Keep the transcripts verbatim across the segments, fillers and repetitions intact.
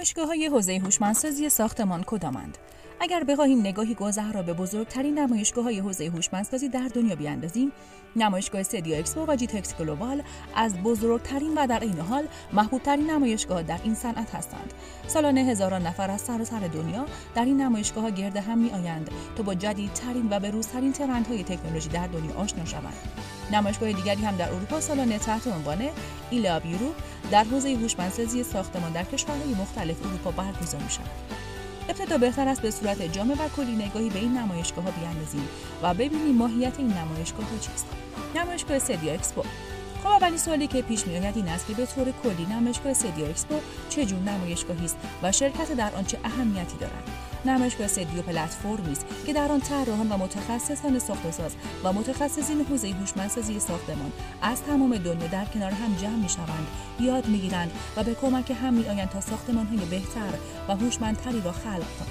نمایشگاه‌های حوزه هوشمندسازی ساختمان کدامند؟ اگر بخواهیم نگاهی گذر را به بزرگترین نمایشگاه‌های حوزه هوشمندسازی در دنیا بیاندازیم، نمایشگاه سدیا اکسپو و جیتکس گلوبال از بزرگترین و در عین حال محبوب‌ترین نمایشگاه در این صنعت هستند. سالانه هزاران نفر از سراسر دنیا در این نمایشگاه‌ها گرد هم می‌آیند تا با جدیدترین و به‌روزترین ترندهای تکنولوژی در دنیا آشنا شوند. نمایشگاه دیگری هم در اروپا سالانه تحت عنوان ایلاب یوروپ در حوزه هوشمندسازی ساختمان در کشورهای مختلف اروپا برگزار می‌شود. ابتدا بهتر است به صورت جامع و کلی نگاهی به این نمایشگاه‌ها بیاندازیم و ببینیم ماهیت این نمایشگاه‌ها چیست. نمایشگاه سدیا اکسپو. خب اولین سوالی که پیش می‌آید این است که به طور کلی نمایشگاه سدیا اکسپو چه جور نمایشگاهی است و شرکت در آن چه اهمیتی دارد. نمایشگاه سدیا پلتفرمی است که در آن طراحان و متخصصان ساخت‌وساز و متخصصین حوزه هوشمندسازی ساختمان از تمام دنیا در کنار هم جمع می‌شوند، یاد می‌گیرند و به کمک هم می‌آیند تا ساختمان‌های بهتر و هوشمندتری را خلق کنند.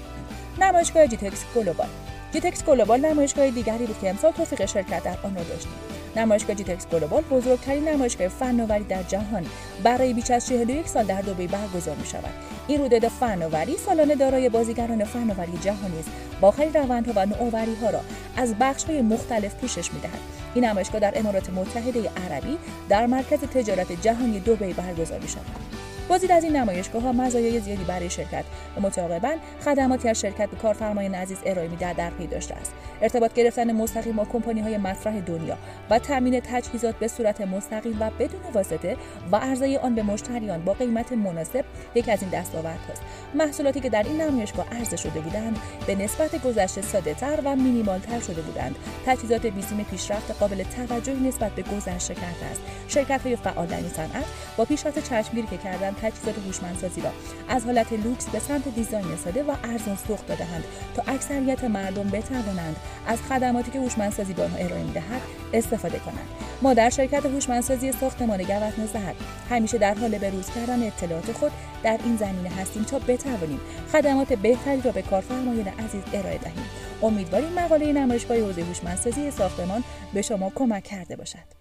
نمایشگاه جیتکس گلوبال. جیتکس گلوبال نمایشگاه دیگری بود که امسال توفیق شرکت در آن را داشتیم. نمایشگاه جیتکس گلوبال بزرگترین نمایشگاه فناوری در جهان برای بیش از چهل و یک سال در دبی برگزار می‌شود. این رویداد فناوری سالانه دارای بازیگران فناوری جهانی است و آخرین روندها و نوآوری‌ها را از بخش‌های مختلف پوشش می‌دهد. این نمایشگاه در امارات متحده عربی در مرکز تجارت جهانی دبی برگزار می‌شود. بازدید از این نمایشگاه‌ها مزایای زیادی برای شرکت و متعاقباً خدماتی از شرکت به کارفرمایان عزیز ارائه می‌دهد در پی داشته است. ارتباط گرفتن مستقیم با کمپانی‌های مطرح دنیا و تامین تجهیزات به صورت مستقیم و بدون واسطه و عرضه آن به مشتریان با قیمت مناسب یکی از این دستاوردهاست. محصولاتی که در این نمایشگاه عرضه شده بودند به نسبت گذشته ساده‌تر و مینیمال‌تر شده بودند. تجهیزات بیسیم پیشرفت قابل توجهی نسبت به گذشته کرده است. شرکت‌های فعال در این صنعت با پیشرفت چشمگیری که کردند تجهیزات هوشمندسازی را از حالت لوکس به سمت دیزاین ساده و ارزان سوق داده‌اند تا اکثریت مردم بتوانند از خدماتی که هوشمندسازی به آنها ارائه می‌دهد استفاده کنند. ما در شرکت هوشمندسازی ساختمان گوزن زهر همیشه در حال بروز کردن اطلاعات خود در این زمینه هستیم تا بتوانیم خدمات بهتری را به کارفرمایان عزیز ارائه دهیم. امیدواریم مقاله نمایشگاه حوزه هوشمندسازی ساختمان به شما کمک کرده باشد.